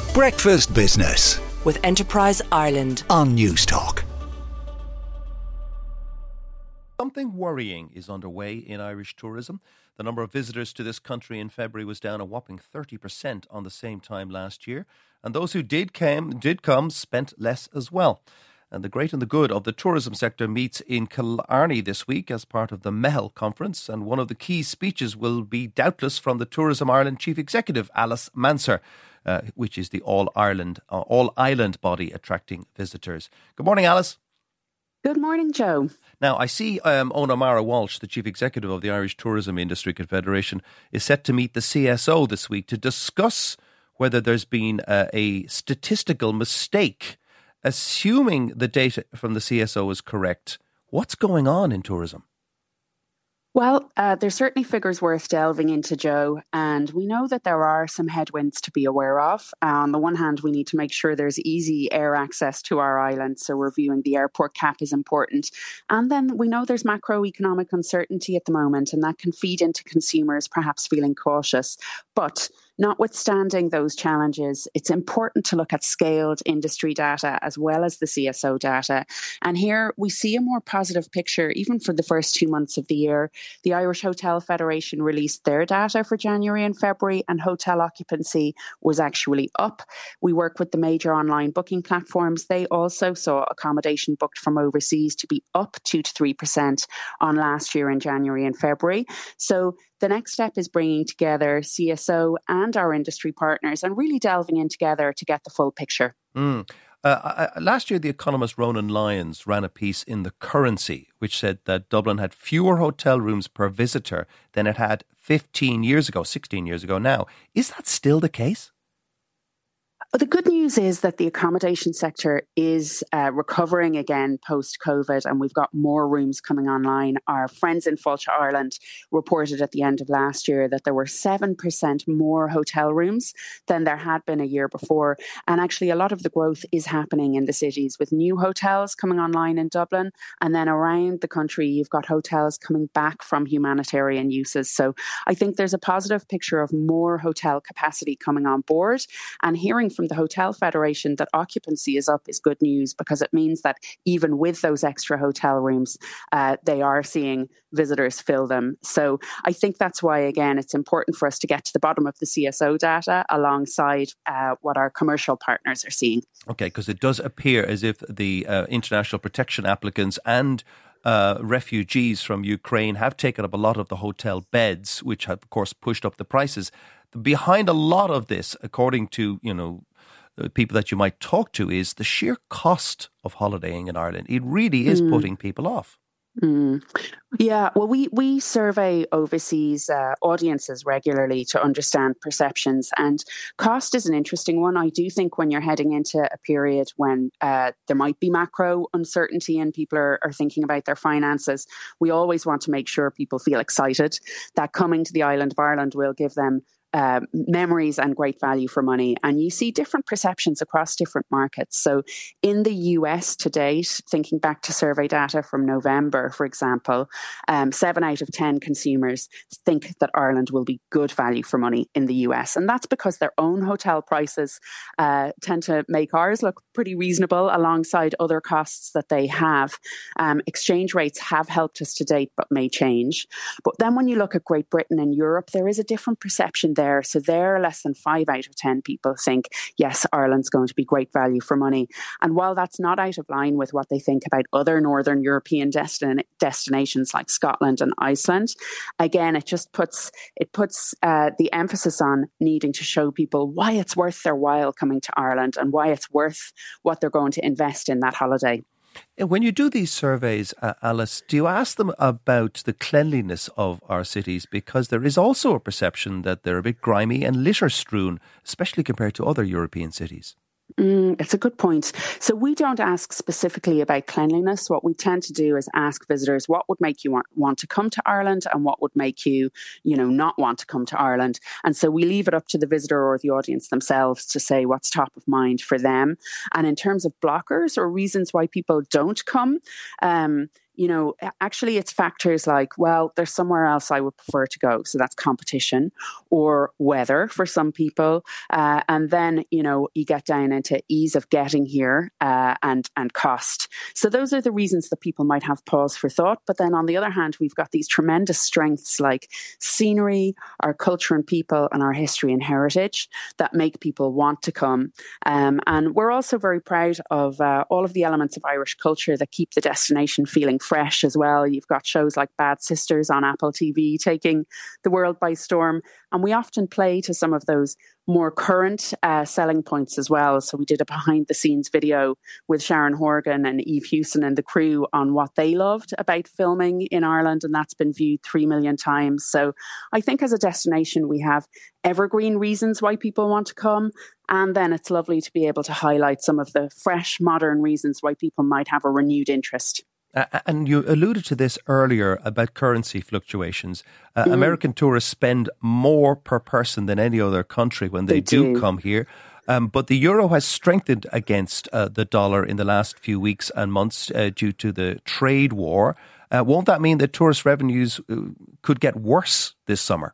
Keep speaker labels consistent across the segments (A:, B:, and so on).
A: Breakfast Business
B: with Enterprise Ireland
A: on Newstalk.
C: Something worrying is underway in Irish tourism. The number of visitors to this country in February was down a whopping 30% on the same time last year. And those who did come spent less as well. And the great and the good of the tourism sector meets in Killarney this week as part of the MEHL conference. And one of the key speeches will be doubtless from the Tourism Ireland Chief Executive, Alice Manser, which is the all-island body attracting visitors. Good morning, Alice.
D: Good morning, Joe.
C: Now, I see O'Mara Walsh, the Chief Executive of the Irish Tourism Industry Confederation, is set to meet the CSO this week to discuss whether there's been a statistical mistake. Assuming the data from the CSO is correct, what's going on in tourism?
D: Well, there's certainly figures worth delving into, Joe, and we know that there are some headwinds to be aware of. On the one hand, we need to make sure there's easy air access to our island, so reviewing the airport cap is important. And then we know there's macroeconomic uncertainty at the moment, and that can feed into consumers perhaps feeling cautious. But notwithstanding those challenges, it's important to look at scaled industry data as well as the CSO data. And here we see a more positive picture, even for the first 2 months of the year. The Irish Hotel Federation released their data for January and February, and hotel occupancy was actually up. We work with the major online booking platforms. They also saw accommodation booked from overseas to be up 2 to 3% on last year in January and February. So the next step is bringing together CSO and our industry partners and really delving in together to get the full picture.
C: Last year, the economist Ronan Lyons ran a piece in The Currency, which said that Dublin had fewer hotel rooms per visitor than it had 16 years ago now. Is that still the case?
D: The good news is that the accommodation sector is recovering again post-COVID, and we've got more rooms coming online. Our friends in Fáilte Ireland reported at the end of last year that there were 7% more hotel rooms than there had been a year before. And actually, a lot of the growth is happening in the cities with new hotels coming online in Dublin. And then around the country, you've got hotels coming back from humanitarian uses. So I think there's a positive picture of more hotel capacity coming on board, and hearing from the Hotel Federation that occupancy is up is good news, because it means that even with those extra hotel rooms, they are seeing visitors fill them. So I think that's why, again, it's important for us to get to the bottom of the CSO data alongside what our commercial partners are seeing.
C: Okay, because it does appear as if the international protection applicants and refugees from Ukraine have taken up a lot of the hotel beds, which have, of course, pushed up the prices. Behind a lot of this, according to, the people that you might talk to, is the sheer cost of holidaying in Ireland. It really is putting people off.
D: Yeah, well, we survey overseas audiences regularly to understand perceptions, and cost is an interesting one. I do think when you're heading into a period when there might be macro uncertainty and people are thinking about their finances, we always want to make sure people feel excited that coming to the island of Ireland will give them memories and great value for money. And you see different perceptions across different markets. So in the US to date, thinking back to survey data from November, for example, 7 out of 10 consumers think that Ireland will be good value for money in the US. And that's because their own hotel prices tend to make ours look pretty reasonable alongside other costs that they have. Exchange rates have helped us to date, but may change. But then when you look at Great Britain and Europe, there is a different perception there. So there, less than 5 out of 10 people think, yes, Ireland's going to be great value for money. And while that's not out of line with what they think about other Northern European destinations like Scotland and Iceland, again, it puts the emphasis on needing to show people why it's worth their while coming to Ireland and why it's worth what they're going to invest in that holiday.
C: When you do these surveys, Alice, do you ask them about the cleanliness of our cities? Because there is also a perception that they're a bit grimy and litter-strewn, especially compared to other European cities.
D: It's a good point. So we don't ask specifically about cleanliness. What we tend to do is ask visitors what would make you want to come to Ireland and what would make you, not want to come to Ireland. And so we leave it up to the visitor or the audience themselves to say what's top of mind for them. And in terms of blockers or reasons why people don't come, actually it's factors like, well, there's somewhere else I would prefer to go. So that's competition or weather for some people. And then, you get down into ease of getting here and cost. So those are the reasons that people might have pause for thought. But then on the other hand, we've got these tremendous strengths like scenery, our culture and people, and our history and heritage that make people want to come. And we're also very proud of all of the elements of Irish culture that keep the destination feeling fresh as well. You've got shows like Bad Sisters on Apple TV taking the world by storm. And we often play to some of those more current selling points as well. So we did a behind the scenes video with Sharon Horgan and Eve Hewson and the crew on what they loved about filming in Ireland. And that's been viewed 3 million times. So I think as a destination, we have evergreen reasons why people want to come. And then it's lovely to be able to highlight some of the fresh, modern reasons why people might have a renewed interest.
C: And you alluded to this earlier about currency fluctuations. American tourists spend more per person than any other country when they do come here. But the euro has strengthened against the dollar in the last few weeks and months due to the trade war. Won't that mean that tourist revenues could get worse this summer?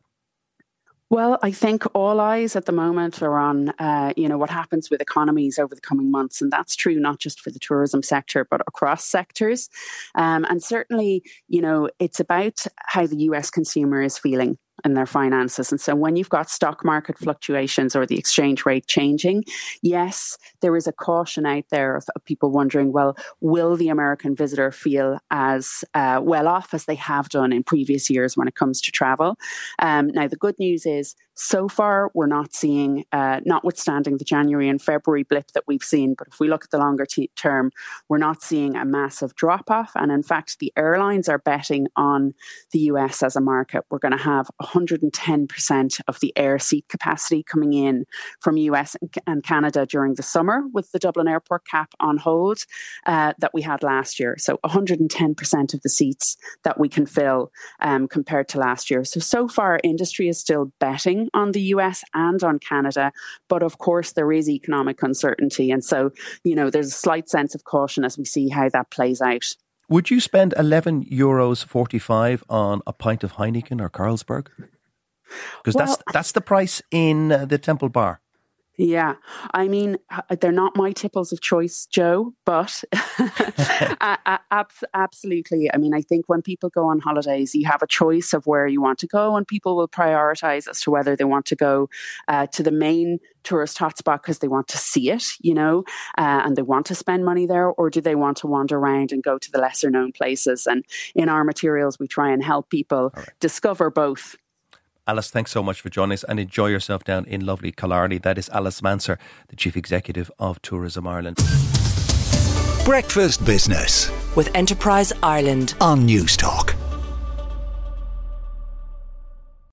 D: Well, I think all eyes at the moment are on, what happens with economies over the coming months. And that's true not just for the tourism sector, but across sectors. And certainly, it's about how the US consumer is feeling in their finances. And so when you've got stock market fluctuations or the exchange rate changing, yes, there is a caution out there of people wondering, well, will the American visitor feel as well off as they have done in previous years when it comes to travel? Now, the good news is so far we're not seeing, notwithstanding the January and February blip that we've seen, but if we look at the longer term, we're not seeing a massive drop-off. And in fact, the airlines are betting on the US as a market. We're going to have 110% of the air seat capacity coming in from US and Canada during the summer with the Dublin Airport cap on hold that we had last year. So 110% of the seats that we can fill compared to last year. So far, industry is still betting on the US and on Canada. But of course, there is economic uncertainty. And so, there's a slight sense of caution as we see how that plays out.
C: Would you spend €11.45 on a pint of Heineken or Carlsberg? Because that's the price in the Temple Bar.
D: Yeah, I mean, they're not my tipples of choice, Joe, but absolutely. I mean, I think when people go on holidays, you have a choice of where you want to go, and people will prioritise as to whether they want to go to the main tourist hotspot because they want to see it, and they want to spend money there, or do they want to wander around and go to the lesser known places? And in our materials, we try and help people discover both.
C: Alice, thanks so much for joining us, and enjoy yourself down in lovely Killarney. That is Alice Manser, the Chief Executive of Tourism Ireland.
A: Breakfast Business
B: with Enterprise Ireland
A: on News Talk.